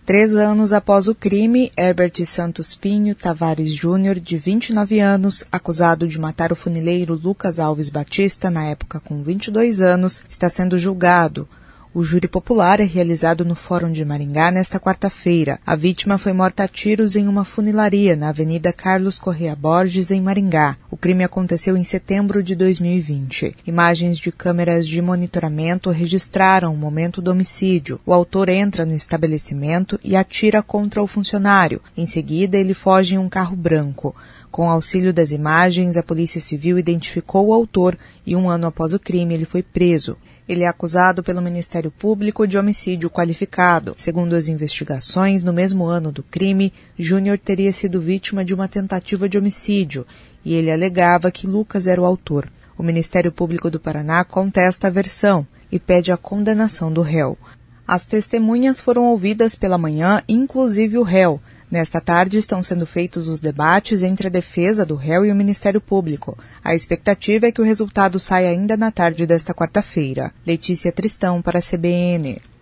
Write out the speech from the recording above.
3 anos após o crime, Herbert Santos Pinho Tavares Júnior, de 29 anos, acusado de matar o funileiro Lucas Alves Batista, na época com 22 anos, está sendo julgado. O júri popular é realizado no Fórum de Maringá nesta quarta-feira. A vítima foi morta a tiros em uma funilaria na Avenida Carlos Correa Borges, em Maringá. O crime aconteceu em setembro de 2020. Imagens de câmeras de monitoramento registraram o momento do homicídio. O autor entra no estabelecimento e atira contra o funcionário. Em seguida, ele foge em um carro branco. Com auxílio das imagens, a Polícia Civil identificou o autor e 1 ano após o crime ele foi preso. Ele é acusado pelo Ministério Público de homicídio qualificado. Segundo as investigações, no mesmo ano do crime, Júnior teria sido vítima de uma tentativa de homicídio e ele alegava que Lucas era o autor. O Ministério Público do Paraná contesta a versão e pede a condenação do réu. As testemunhas foram ouvidas pela manhã, inclusive o réu. Nesta tarde estão sendo feitos os debates entre a defesa do réu e o Ministério Público. A expectativa é que o resultado saia ainda na tarde desta quarta-feira. Letícia Tristão para a CBN.